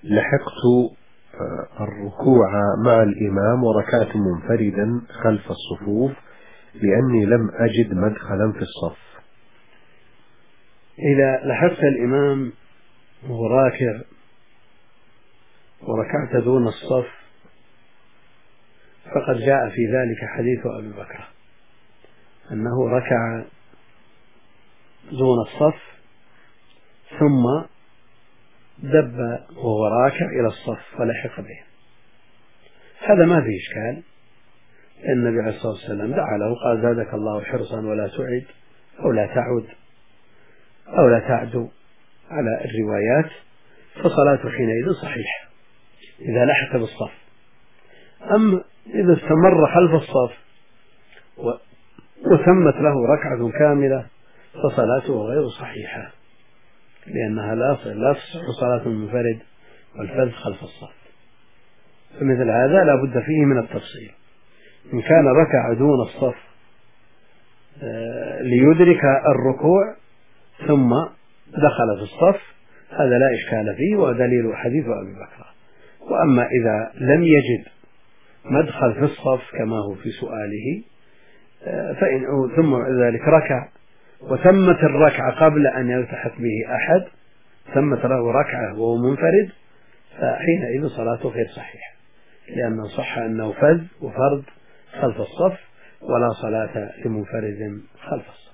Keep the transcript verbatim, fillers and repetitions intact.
لحقت الركوع مع الإمام وركعت منفردا خلف الصفوف لأني لم أجد مدخلا في الصف. إذا لحقت الإمام وهو راكع وركعت دون الصف فقد جاء في ذلك حديث أبي بكر أنه ركع دون الصف ثم دب وهو راكع إلى الصف ولحق به. هذا ما فيه إشكال، النبي عليه الصلاة والسلام دعا له قال زادك الله حرصا ولا تعد أو لا تعد أو لا تعدو على الروايات، فصلاته حينئذ صحيحة إذا لحق بالصف. أما إذا استمر خلف الصف وتمت له ركعة كاملة فصلاته غير صحيحة، لأنها لا تصح صلاة المنفرد والفذ خلف الصف. فمثل هذا لا بد فيه من التفصيل. إن كان ركع دون الصف ليدرك الركوع ثم دخل في الصف هذا لا إشكال فيه ودليل حديث أبي بكر. وأما إذا لم يجد مدخل في الصف كما هو في سؤاله فإن ثم ذلك ركع وتمت الركعة قبل أن يلتحق به أحد، تمت له ركعة وهو منفرد، فحينئذ صلاته غير صحيحة، لأنه صح أنه فذ وفرد خلف الصف ولا صلاة لمنفرد خلف الصف.